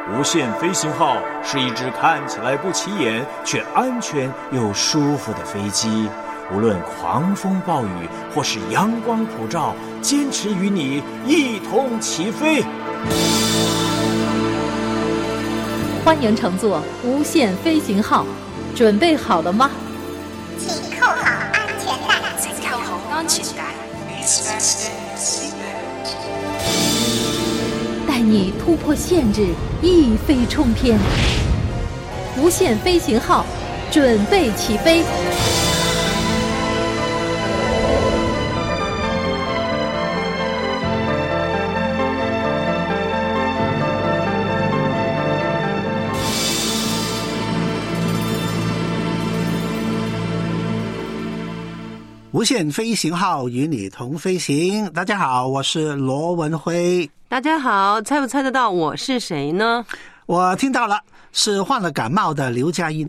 无限飞行号是一只看起来不起眼却安全又舒服的飞机，无论狂风暴雨或是阳光普照，坚持与你一同起飞。 欢迎乘坐无限飞行号，准备好了吗？ 请扣好安全带。 请扣好安全帶。 带你突破限制，一飞冲天。无限飞行号，准备起飞。 无限飞行号与你同飞行。大家好，我是罗文辉。 大家好，猜不猜得到我是谁呢？ 我听到了，是患了感冒的刘佳音。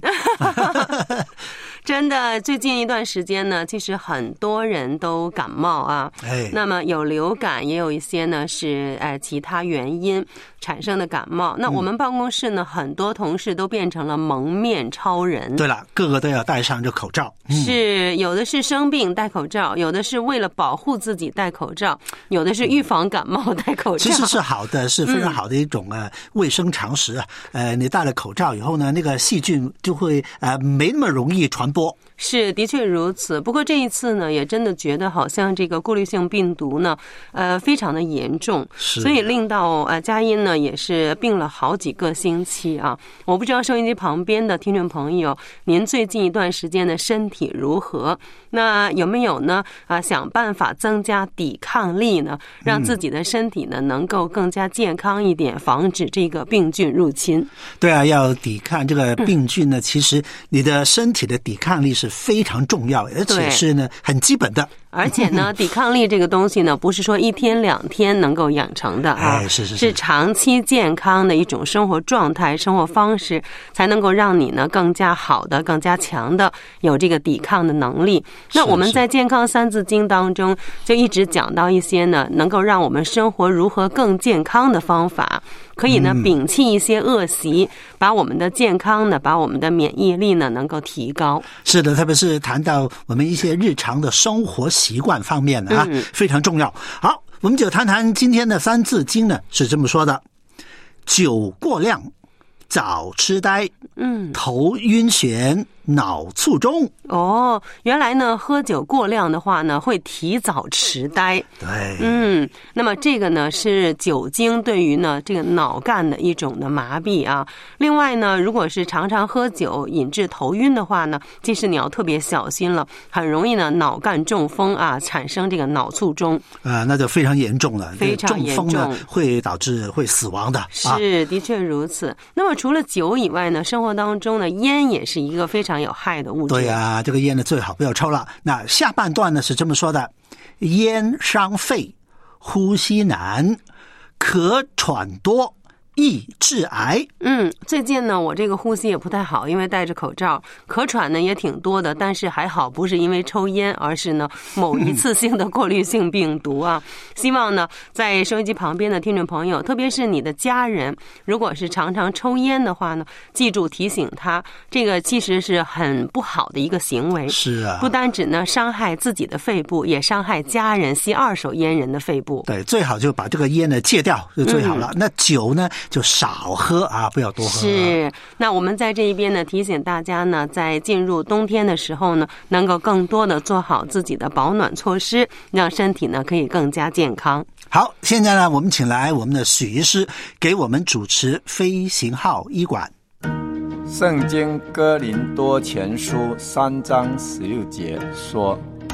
真的，最近一段时间呢，其实很多人都感冒啊。那么有流感，也有一些呢是其他原因产生的感冒。那我们办公室呢，很多同事都变成了蒙面超人。 对了，个个都要戴上这口罩。 是，有的是生病戴口罩，有的是为了保护自己戴口罩，有的是预防感冒戴口罩。 其实是好的，是非常好的一种卫生常识啊。你戴了口罩以后呢，那个细菌就会没那么容易传播。 是，的确如此。不过这一次呢，也真的觉得好像这个过滤性病毒呢，非常的严重，所以令到佳音呢也是病了好几个星期啊。我不知道收音机旁边的听众朋友，您最近一段时间的身体如何？那有没有呢？想办法增加抵抗力呢，让自己的身体呢能够更加健康一点，防止这个病菌入侵。 对啊，要抵抗这个病菌呢，其实你的身体的抵抗力是非常重要，而且是呢很基本的。 而且呢，抵抗力这个东西呢，不是说一天两天能够养成的啊，是长期健康的一种生活状态、生活方式，才能够让你呢更加好的、更加强的有这个抵抗的能力。那我们在健康三字经当中就一直讲到一些呢，能够让我们生活如何更健康的方法。可以呢，摒弃一些恶习，把我们的健康呢，把我们的免疫力呢，能够提高。 是的，特别是谈到我们一些日常的生活习惯方面呢，非常重要。好，我们就谈谈今天的三字经呢，是这么说的：酒过量，早痴呆，头晕眩，脑卒中。 哦，原来呢，喝酒过量的话呢，会提早痴呆。 对， 那么这个呢是酒精对于呢这个脑干的一种的麻痹啊。另外呢，如果是常常喝酒引致头晕的话呢，其实你要特别小心了，很容易呢脑干中风啊，产生这个脑卒中。 那就非常严重了， 非常严重， 中风呢会导致会死亡的。 是，的确如此。那么除了酒以外呢，生活当中呢，烟也是一个非常有害的物质。 对啊，这个烟呢最好不要抽了。那下半段呢是这么说的：烟伤肺，呼吸难，咳喘多，易致癌。 最近呢，我这个呼吸也不太好，因为戴着口罩，咳喘呢也挺多的，但是还好不是因为抽烟，而是呢某一次性的过滤性病毒啊。希望呢，在收音机旁边的听众朋友，特别是你的家人，如果是常常抽烟的话呢，记住提醒他，这个其实是很不好的一个行为。 是啊， 不单只呢伤害自己的肺部，也伤害家人吸二手烟人的肺部。 对，最好就把这个烟呢戒掉就最好了。那酒呢就少喝啊，不要多喝。 是，那我们在这一边呢，提醒大家呢，在进入冬天的时候呢，能够更多的做好自己的保暖措施，让身体呢可以更加健康。 好，现在呢，我们请来我们的许医师给我们主持飞行号医馆。 圣经哥林多前书3章16节说：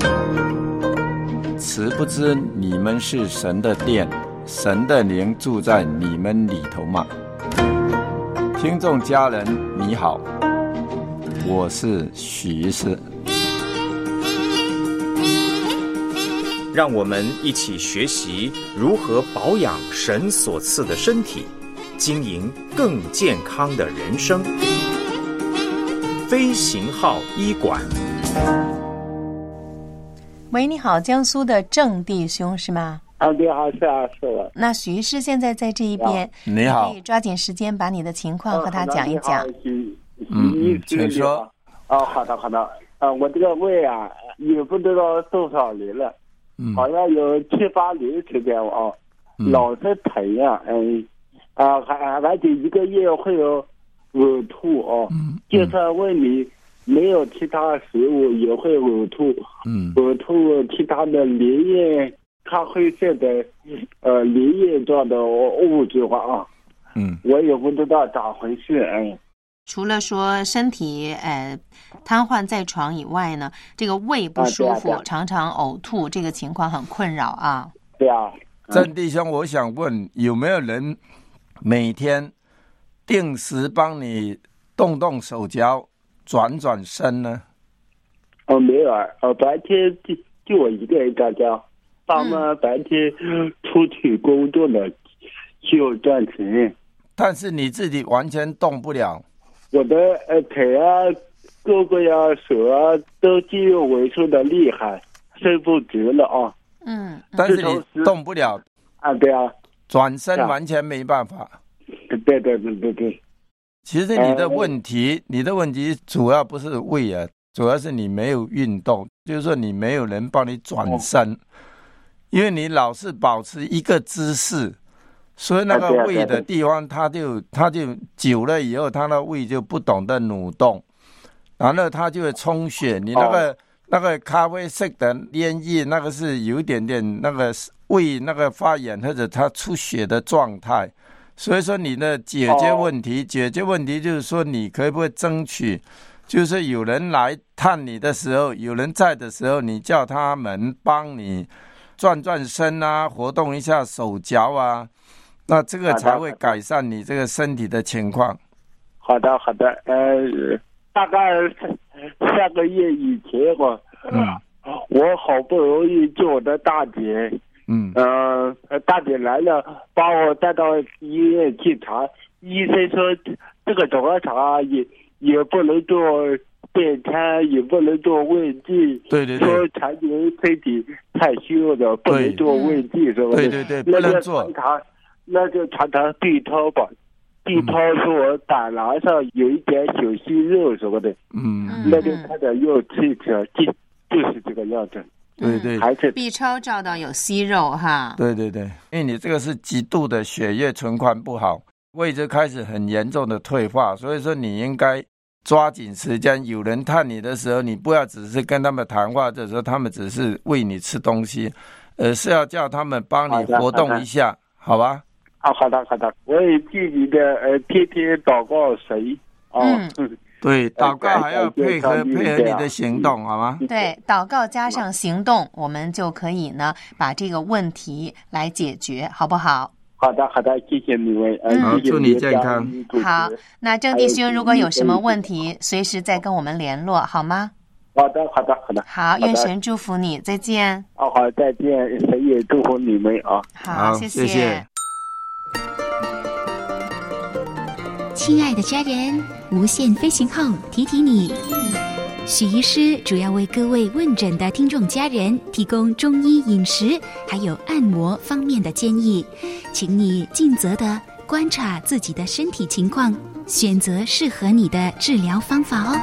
此不知你们是神的殿，神的灵住在你们里头吗？听众家人你好，我是许医师。 让我们一起学习如何保养神所赐的身体，经营更健康的人生。飞行号医馆。 喂，你好，江苏的郑弟兄是吗？ 你好，是我。 那许医师现在在这一边， 你好， 可以抓紧时间把你的情况和他讲一讲。 请说。 好的。我这个胃啊，也不知道多少年了，好像有7、8年时间老是疼呀，而且一个月会有呕吐就算胃里没有其他食物也会呕吐，呕吐其他的粘液，咖啡色的粘液状的物质我也不知道咋回事除了说身体瘫痪在床以外呢，这个胃不舒服，常常呕吐，这个情况很困扰啊。 对啊， 郑弟兄，我想问，有没有人每天定时帮你动动手脚、转转身呢？ 没有白天就我一个人在家，爸妈白天出去工作了就赚钱， 但是你自己完全动不了。 我的腿啊、胳膊呀、手啊都肌肉萎缩的厉害，伸不直了但是你动不了对啊， 转身完全没办法。 对。 其实你的问题主要不是胃主要是你没有运动，就是说你没有人帮你转身，因为你老是保持一个姿势。所以那个胃的地方，它就久了以后，它的胃就不懂得蠕动，然后它就会充血。你那个咖啡色的粘液，那个是有一点点那个胃那个发炎或者它出血的状态。所以说你的解决问题就是说，你可不可以争取，就是有人来探你的时候，有人在的时候，你叫他们帮你转转身啊，活动一下手脚啊。那这个才会改善你这个身体的情况。 好的，大概3个月以前我好不容易救我的大姐，大姐来了，把我带到医院去查，医生说这个怎么查也不能做便餐，也不能做胃镜， 对， 说残疾人身体太虚弱了，不能做胃镜，是吧？ 对，不能做。 那就查 B 超吧。B 超说我胆囊上有一点小息肉什么的，那就开点药吃一吃，就是这个样子。 对， 还是 B 超照到有息肉哈。 对，因为你这个是极度的血液存款不好，胃就开始很严重的退化，所以说你应该抓紧时间，有人探你的时候，你不要只是跟他们谈话，这时候他们只是喂你吃东西，而是要叫他们帮你活动一下，好吧？ 好的，我也记你的天天祷告神对，祷告还要配合你的行动，好吗？ 对，祷告加上行动，我们就可以呢把这个问题来解决，好不好？ 好的，谢谢你们， 祝你健康。 好，那郑弟兄如果有什么问题，随时再跟我们联络，好吗？ 好的。 好，愿神祝福你，再见。 好，再见，神也祝福你们啊。 好，谢谢。 亲爱的家人，无限飞行号提提你，许医师主要为各位问诊的听众家人提供中医饮食还有按摩方面的建议，请你尽责地观察自己的身体情况，选择适合你的治疗方法哦。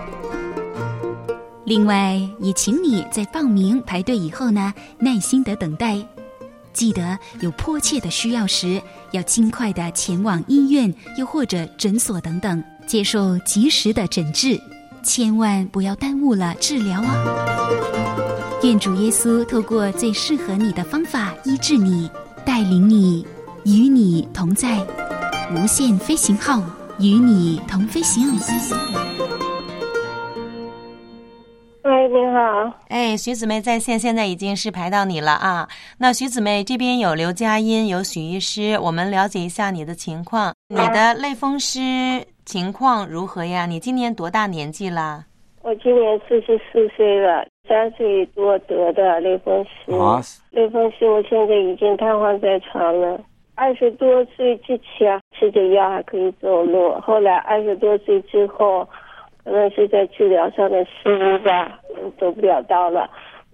另外也请你在报名排队以后呢，耐心地等待，记得有迫切的需要时，要尽快的前往医院又或者诊所等等，接受及时的诊治，千万不要耽误了治疗哦。愿主耶稣透过最适合你的方法医治你，带领你，与你同在。无限飞行号，与你同飞行。 喂，你好。 徐姊妹在线，现在已经是排到你了啊。那徐姊妹这边有刘佳音，有许医师，我们了解一下你的情况。你的类风湿情况如何呀？你今年多大年纪啦？ 我今年44岁了，3岁多得的类风湿。类风湿我现在已经瘫痪在床了。20多岁之前吃着药还可以走路，后来20多岁之后可能是在治疗上的失误吧，走不了道了。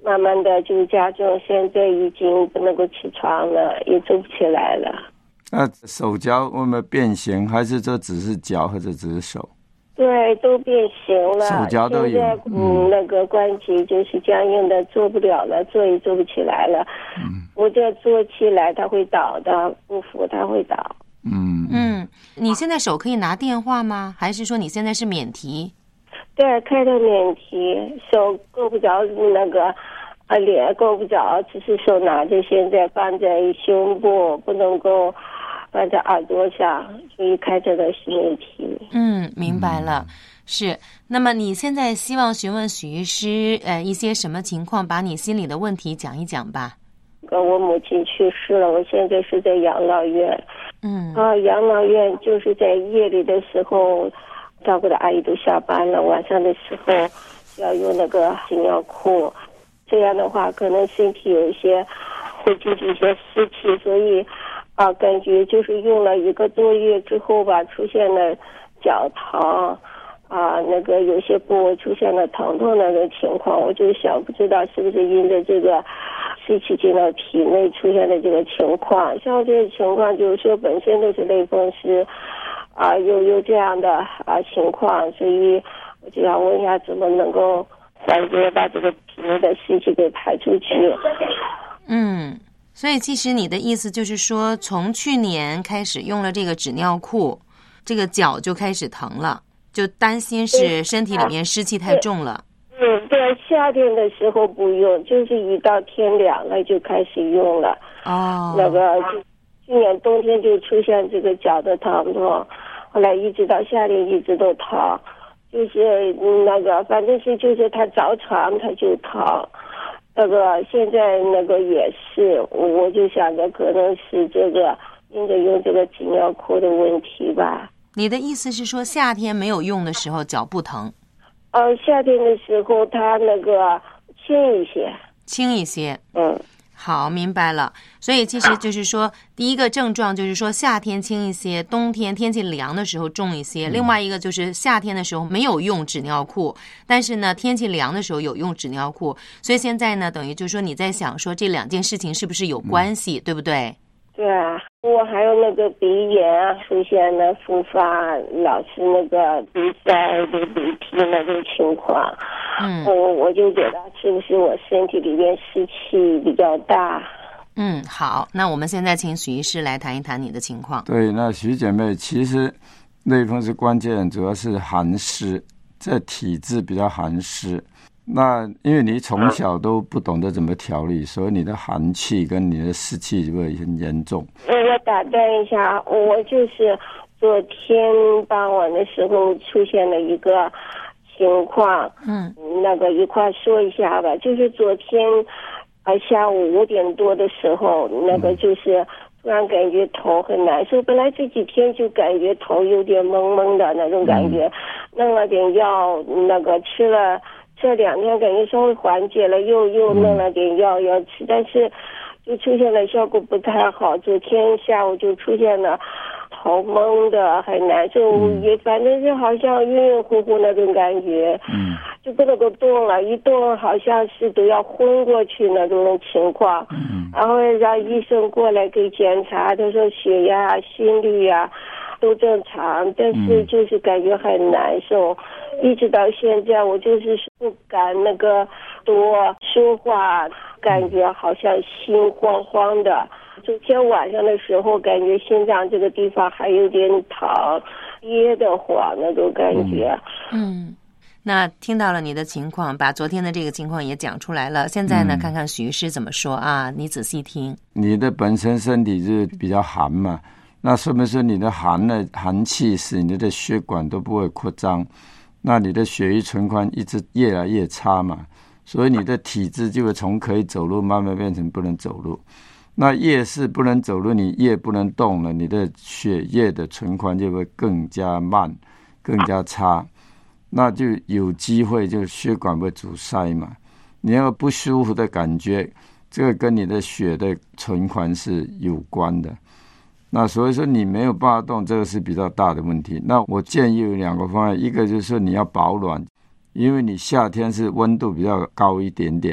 慢慢的就加重，现在已经不能够起床了，也走不起来了。 那手脚有没有变形，还是这只是脚或者只是手？ 对，都变形了， 手脚都有。 现在那个关节就是僵硬的，做不了了，坐也坐不起来了。我这坐起来它会倒的，不服它会倒。 你现在手可以拿电话吗？还是说你现在是免提？ 对，开的免提，手够不着那个脸够不着，只是手拿着，现在放在胸部，不能够放在耳朵上，所以开着的是免提。 明白了。是，那么你现在希望询问许医师一些什么情况，把你心里的问题讲一讲吧。 我母亲去世了，我现在是在养老院。养老院就是在夜里的时候，照顾的阿姨都下班了，晚上的时候要用那个纸尿裤，这样的话可能身体有一些会进去一些湿气，所以感觉就是用了1个多月之后吧，出现了脚疼那个有些部位出现了疼痛那个情况，我就想不知道是不是因着这个湿气进到体内出现的这个情况。像这个情况就是说本身都是类风湿有这样的情况，所以我就想问一下怎么能够缓解把这个体内的湿气给排出去。 所以其实你的意思就是说，从去年开始用了这个纸尿裤，这个脚就开始疼了，就担心是身体里面湿气太重了。 对，夏天的时候不用，就是一到天凉了就开始用了。那个去年冬天就出现这个脚的疼痛，后来一直到夏天一直都疼，就是那个反正是就是他着床他就疼。那个现在那个也是，我就想着可能是这个因着用这个纸尿裤的问题吧。 你的意思是说夏天没有用的时候脚不疼？ 夏天的时候它那个轻一些。 好，明白了。所以其实就是说，第一个症状就是说夏天轻一些，冬天天气凉的时候重一些。另外一个就是夏天的时候没有用纸尿裤，但是呢天气凉的时候有用纸尿裤。所以现在呢等于就是说你在想说这2件事情是不是有关系，对不对？ 对啊，我还有那个鼻炎出现了复发，老是那个鼻塞流鼻涕那种情况。我就觉得是不是我身体里面湿气比较大。 好，那我们现在请许医师来谈一谈你的情况。 对，那许姐妹，其实类风湿关键主要是寒湿，这体质比较寒湿。那因为你从小都不懂得怎么调理，所以你的寒气跟你的湿气就会很严重。 我打断一下，我就是昨天傍晚的时候出现了一个情况，那个一块说一下吧。就是昨天下午5点多的时候，那个就是突然感觉头很难受，本来这几天就感觉头有点懵懵的那种感觉，弄了点药，那个吃了这2天感觉稍微缓解了，又弄了点药要吃，但是就出现了效果不太好。昨天下午就出现了头懵的很难受，也反正是好像晕晕乎乎那种感觉，就不能够动了，一动好像是都要昏过去那种情况。然后让医生过来给检查，他说血压心率都正常，但是就是感觉很难受。一直到现在我就是不敢那个多说话，感觉好像心慌慌的。昨天晚上的时候感觉心脏这个地方还有点疼，憋得慌那种感觉。 那听到了你的情况，把昨天的这个情况也讲出来了。现在呢，看看许医师怎么说你仔细听。你的本身身体是比较寒嘛，那说明说你的寒气使你的血管都不会扩张，那你的血液循环一直越来越差嘛，所以你的体质就会从可以走路慢慢变成不能走路。那越是不能走路，你越不能动了，你的血液的循环就会更加慢，更加差。那就有机会就血管会阻塞嘛，你要不舒服的感觉，这个跟你的血的循环是有关的。那所以说你没有办法动，这个是比较大的问题。那我建议有2个方案，一个就是说你要保暖，因为你夏天是温度比较高一点点，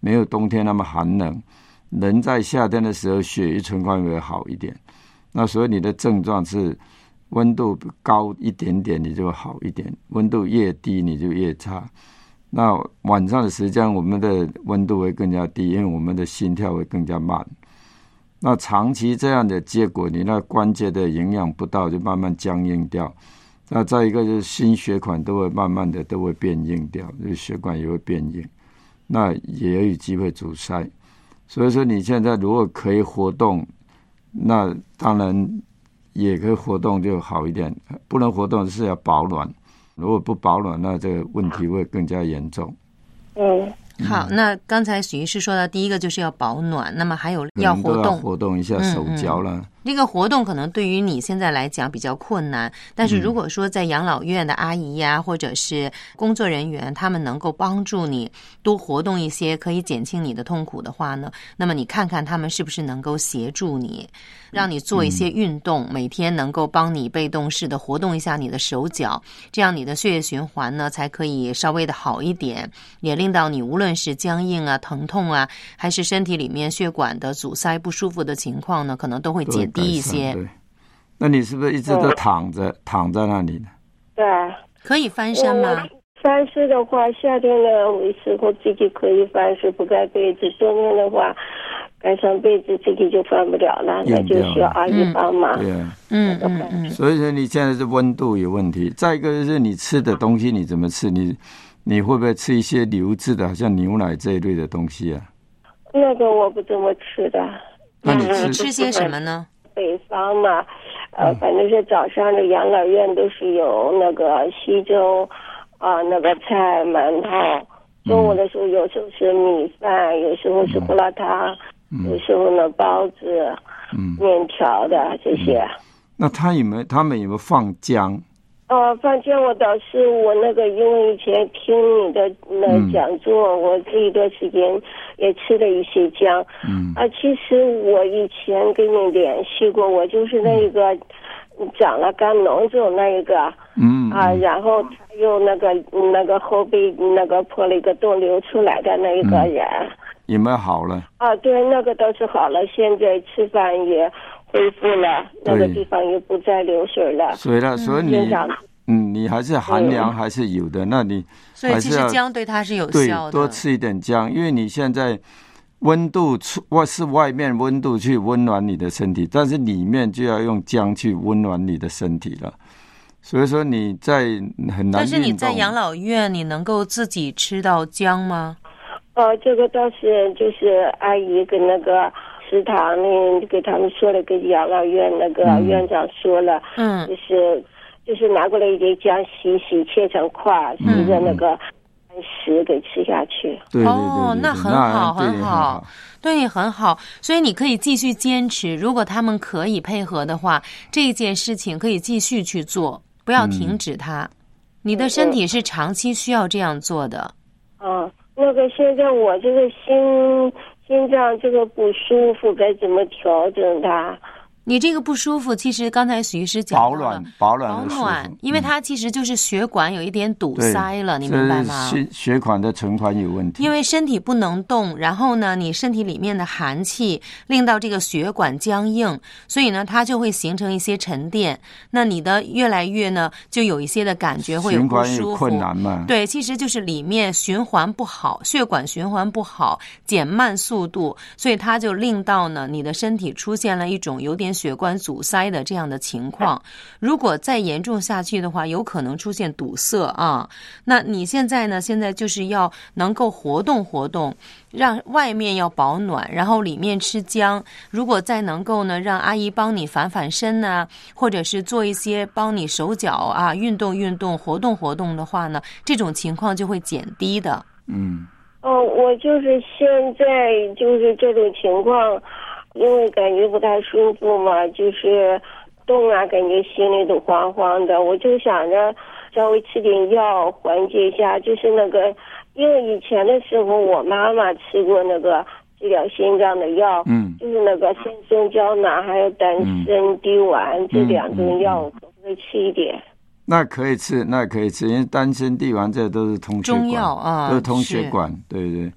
没有冬天那么寒冷。人在夏天的时候血液循环会好一点，那所以你的症状是温度高一点点你就好一点，温度越低你就越差。那晚上的时间我们的温度会更加低，因为我们的心跳会更加慢。那长期这样的结果，你那关节的营养不到就慢慢僵硬掉。那再一个就是心血管都会慢慢的都会变硬掉，就是血管也会变硬，那也有机会阻塞。所以说你现在如果可以活动，那当然也可以活动就好一点，不能活动是要保暖，如果不保暖那这个问题会更加严重。 好，那刚才许医师说的第一个就是要保暖，那么还有要活动， 活动一下手脚了。 这个活动可能对于你现在来讲比较困难，但是如果说在养老院的阿姨呀，或者是工作人员，他们能够帮助你多活动一些，可以减轻你的痛苦的话呢，那么你看看他们是不是能够协助你，让你做一些运动，每天能够帮你被动式的活动一下你的手脚，这样你的血液循环呢才可以稍微的好一点，也令到你无论是僵硬啊、疼痛啊，还是身体里面血管的阻塞不舒服的情况呢，可能都会减低一些。 对，那你是不是一直都躺在那里呢？ 对， 可以翻身吗？ 翻身的话，夏天的时候自己可以翻身，不盖被子；冬天的话，盖上被子自己就翻不了了，那就需要阿姨帮忙。 对啊，所以说你现在是温度有问题，再一个就是你吃的东西你怎么吃？你会不会吃一些流质的，好像牛奶这一类的东西啊？ 那个我不怎么吃的。 那你吃些什么呢？ 北方嘛，反正是早上的养老院都是有那个稀粥啊，那个菜馒头。中午的时候有时候是米饭，有时候是胡辣汤，有时候呢包子、面条的这些。 那他们有没有放姜？ 放姜我倒是我那个，因为以前听你的讲座，我这一段时间也吃了一些姜。其实我以前跟你联系过，我就是那个长了肝脓肿那一个。然后他又那个后背那个破了一个洞流出来的那一个人。 有没有好了？ 对，那个倒是好了，现在吃饭也恢复了，那个地方也不再流水了。所以你还是寒凉还是有的，那你所以其实姜对它是有效的。 对，多吃一点姜，因为你现在温度是外面温度去温暖你的身体，但是里面就要用姜去温暖你的身体了。所以说你在很难运动。但是你在养老院，你能够自己吃到姜吗？ 这个倒是就是阿姨跟那个食堂里给他们说了，跟养老院那个院长说了，就是拿过来一点姜洗切成块，洗着那个食给吃下去。 对， 那很好，很好，对你很好，所以你可以继续坚持。如果他们可以配合的话，这一件事情可以继续去做，不要停止它。你的身体是长期需要这样做的。 那个现在我这个心脏这个不舒服，该怎么调整它？ 你这个不舒服，其实刚才许医师讲到了保暖， 因为它其实就是血管有一点堵塞了，你明白吗？ 血管的循环有问题。 因为身体不能动，然后呢，你身体里面的寒气令到这个血管僵硬，所以呢，它就会形成一些沉淀。那你的越来越呢，就有一些的感觉会有不舒服， 循环有困难嘛？ 对，其实就是里面循环不好，血管循环不好，减慢速度，所以它就令到呢，你的身体出现了一种有点血管阻塞的这样的情况。如果再严重下去的话，有可能出现堵塞啊。那你现在呢？现在就是要能够活动活动，让外面要保暖，然后里面吃姜。如果再能够呢，让阿姨帮你翻身啊，或者是做一些帮你手脚啊运动运动、活动活动的话呢，这种情况就会减低的。 我就是现在就是这种情况。因为感觉不太舒服嘛，就是动啊，感觉心里都慌慌的。我就想着稍微吃点药缓解一下，就是那个，因为以前的时候我妈妈吃过那个治疗心脏的药，就是那个肾松胶囊还有丹参地丸这两种药，可不可以吃一点？ 那可以吃，因为丹参地丸这都是通血管， 中药啊， 都是通血管，对。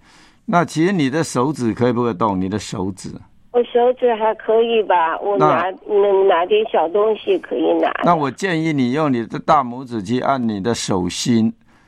那其实你的手指可以不可以动？你的手指？ 我手指还可以吧，我拿点小东西可以拿。 那我建议你用你的大拇指去按你的手心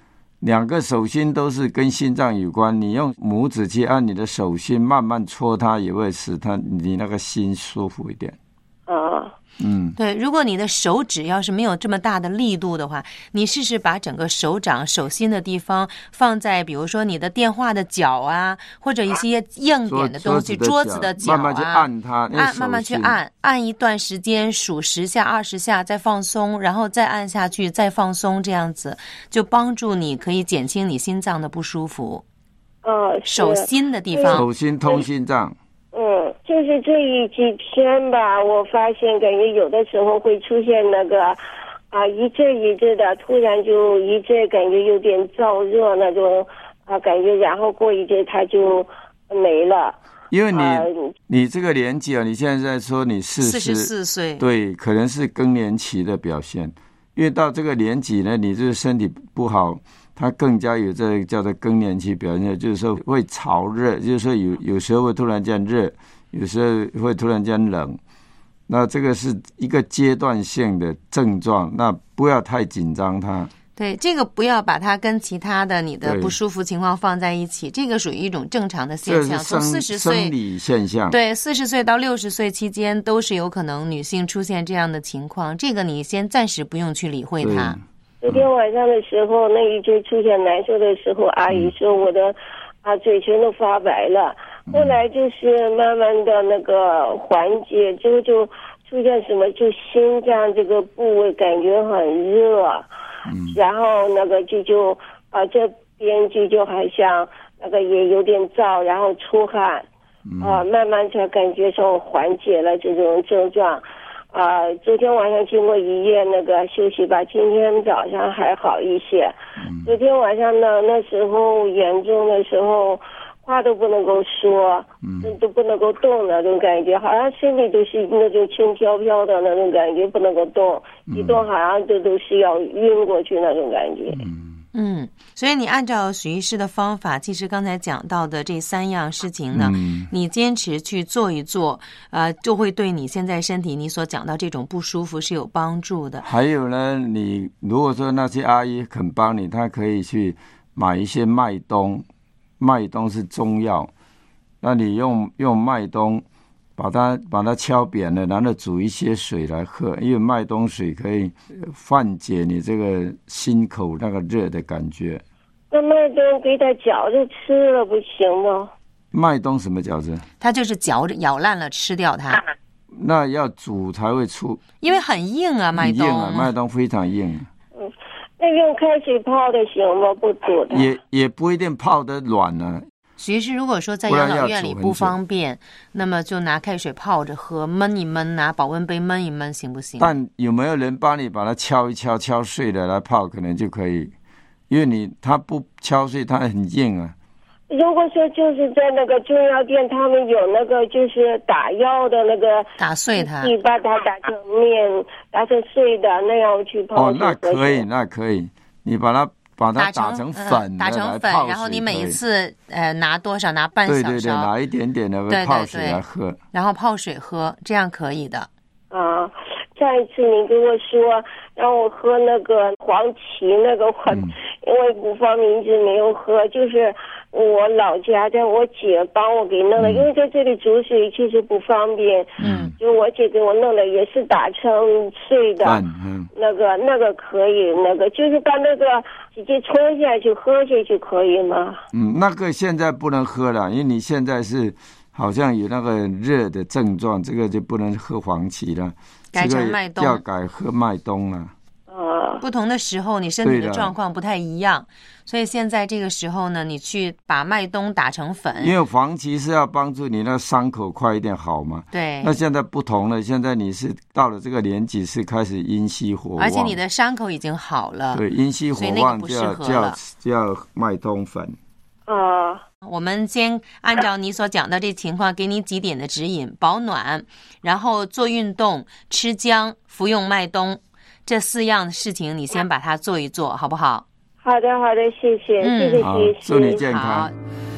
，2个手心都是跟心脏有关，你用拇指去按你的手心，慢慢搓它，也会使你那个心舒服一点。 对，如果你的手指要是没有这么大的力度的话，你试试把整个手掌手心的地方放在比如说你的电话的脚啊，或者一些硬点的东西，桌子的脚啊， 慢慢去按它， 慢慢去按一段时间，数10下20下再放松，然后再按下去再放松，这样子就帮助你可以减轻你心脏的不舒服。手心的地方， 手心通心脏。 就是这几天吧，我发现感觉有的时候会出现那个一阵一阵的，突然就一阵感觉有点燥热那种感觉，然后过一阵它就没了。 因为你这个年纪你现在说你 44岁， 对，可能是更年期的表现。因为到这个年纪呢，你这个身体不好，它更加有这个叫做更年期表现，就是说会潮热，就是说有时候会突然间热，有时候会突然间冷，那这个是一个阶段性的症状，那不要太紧张它。 对，这个不要把它跟其他的你的不舒服情况放在一起，这个属于一种正常的现象。从40岁生理现象， 对，40岁到60岁期间都是有可能女性出现这样的情况，这个你先暂时不用去理会它。 昨天晚上的时候，那一阵出现难受的时候，阿姨说我的嘴唇都发白了。后来就是慢慢的那个缓解，之后就出现什么，就心脏这个部位感觉很热，然后那个就这边就好像那个也有点燥，然后出汗，慢慢才感觉上缓解了这种症状。昨天晚上经过一夜那个休息吧，今天早上还好一些。昨天晚上呢，那时候严重的时候，话都不能够说，都不能够动那种感觉，好像身体都是那种轻飘飘的那种感觉，不能够动，一动好像都是要晕过去那种感觉。 所以你按照许医师的方法，其实刚才讲到的这3样事情呢，你坚持去做一做，就会对你现在身体你所讲到这种不舒服是有帮助的。 还有呢，你如果说那些阿姨肯帮你，她可以去买一些麦冬，麦冬是中药，那你用麦冬把它敲扁了，然后煮一些水来喝，因为麦冬水可以缓解你这个心口那个热的感觉。 那麦冬给它嚼着吃了不行吗？ 麦冬什么嚼着？ 它就是嚼着咬烂了吃掉它。 那要煮才会出，因为很硬啊，麦冬。 很硬啊，麦冬非常硬。 那用开水泡的行吗？不煮的。 也不一定泡得软啊。 许医师如果说在养老院里不方便，那么就拿开水泡着喝，焖一焖，拿保温杯焖一焖，行不行？ 但有没有人帮你把它敲一敲，敲碎了来泡，可能就可以，因为它不敲碎，它很硬啊。 如果说就是在那个中药店，他们有那个就是打药的那个打碎它， 你把它打成面，打成碎的那样去泡。 那可以，你把它打成粉， 然后你每一次拿多少，拿半小勺， 拿一点点的泡水来喝， 然后泡水喝，这样可以的。 上一次你跟我说让我喝那个黄芪那个，因为不方便一直没有喝，就是我老家在我姐帮我给弄的，因为在这里煮水其实不方便，就我姐给我弄的也是打成碎的，那个可以，那个就是把那个直接冲下去喝下去可以吗？ 那个现在不能喝了，因为你现在是好像有那个热的症状，这个就不能喝黄芪了， 改成麦冬， 要改喝麦冬了。 不同的时候你身体的状况不太一样，所以现在这个时候呢，你去把麦冬打成粉， 因为黄芪是要帮助你那伤口快一点好嘛。 对， 那现在不同了，现在你是到了这个年纪是开始阴虚火旺， 而且你的伤口已经好了， 对，阴虚火旺就要麦冬粉。 我们先按照你所讲的这情况，给你几点的指引：保暖，然后做运动，吃姜，服用麦冬，这4样事情你先把它做一做，好不好？ 好的，谢谢，谢谢， 祝你健康。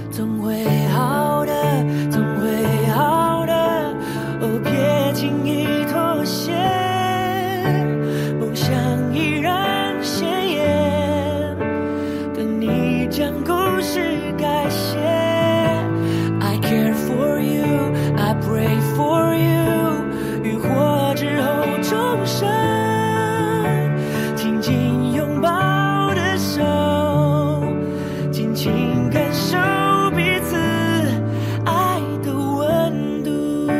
总会好的，总会好的，哦，别轻易妥协，梦想依然鲜艳，等你将故事改写。 I care for you, I pray for you， 浴火之后重生，紧紧拥抱的手，紧紧感受彼此爱的温度。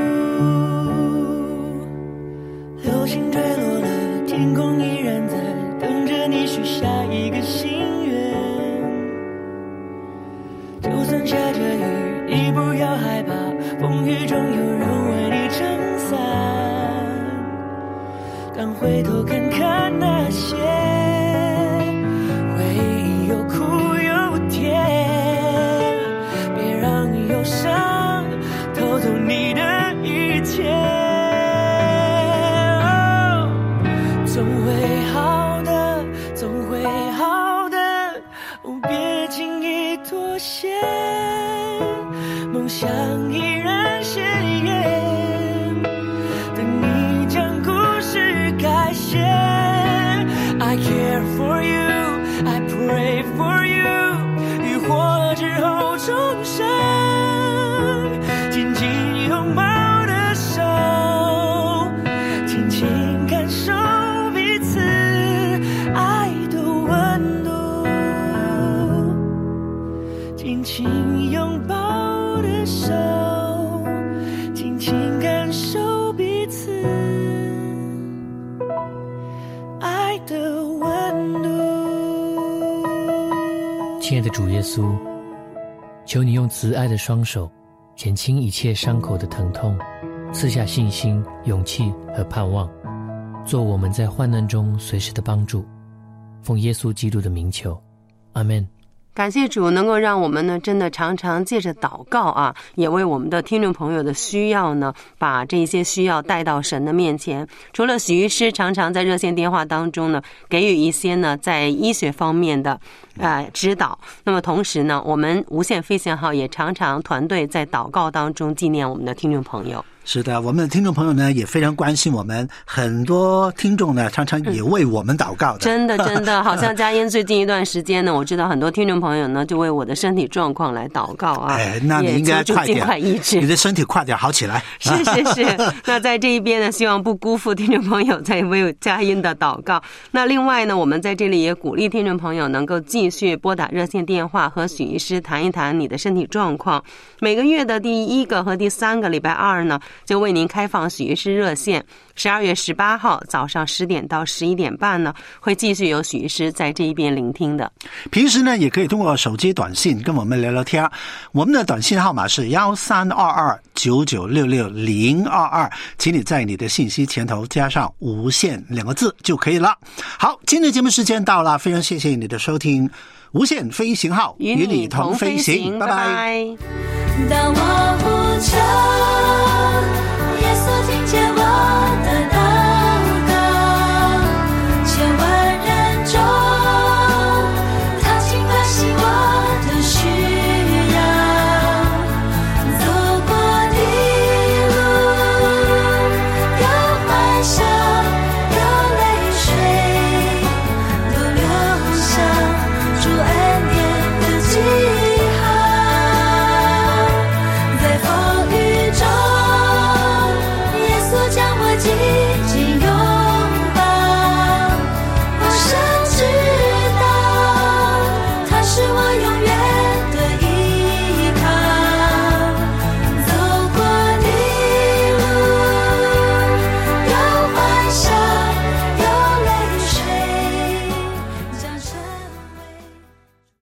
流星坠落了，天空依然在等着你许下一个心愿。就算下着雨，你不要害怕，风雨中有人为你撑伞。敢回头看看那些回忆，有苦有甜，别让忧伤偷走你的一切。哦，总会好的，总会好的，哦，别轻易妥协，梦想依然鲜艳，等你将故事改写。I care for you, I pray for you， 浴火之后重生，紧紧拥抱的手，轻轻感受彼此爱的温度，紧紧拥抱的手，轻轻感受彼此爱的温度。 亲爱的主耶稣，求你用慈爱的双手减轻一切伤口的疼痛，赐下信心、勇气和盼望，做我们在患难中随时的帮助。奉耶稣基督的名求，阿们。 感谢主能够让我们呢真的常常借着祷告啊，也为我们的听众朋友的需要呢把这些需要带到神的面前。除了许医师常常在热线电话当中呢给予一些呢在医学方面的指导，那么同时呢我们无限飞行号也常常团队在祷告当中纪念我们的听众朋友。 是的，我们的听众朋友呢也非常关心我们，很多听众呢常常也为我们祷告的。 真的，好像佳音最近一段时间呢，我知道很多听众朋友呢就为我的身体状况来祷告啊。 哎，那你应该快点， 尽快医治， 你的身体快点好起来。 是。那在这一边呢，希望不辜负听众朋友在为佳音的祷告。那另外呢，我们在这里也鼓励听众朋友能够继续拨打热线电话和许医师谈一谈你的身体状况。每个月的第1个和第3个礼拜二呢，就为您开放许医师热线。12月18号早上10点到11点半呢，会继续有许医师在这一边聆听的。 平时呢，也可以通过手机短信跟我们聊聊天。我们的短信号码是132299660022，请你在你的信息前头加上无限2个字就可以了。好，今天的节目时间到了，非常谢谢你的收听。无限飞行号与你同飞行，拜拜。 当我呼求，耶稣听见我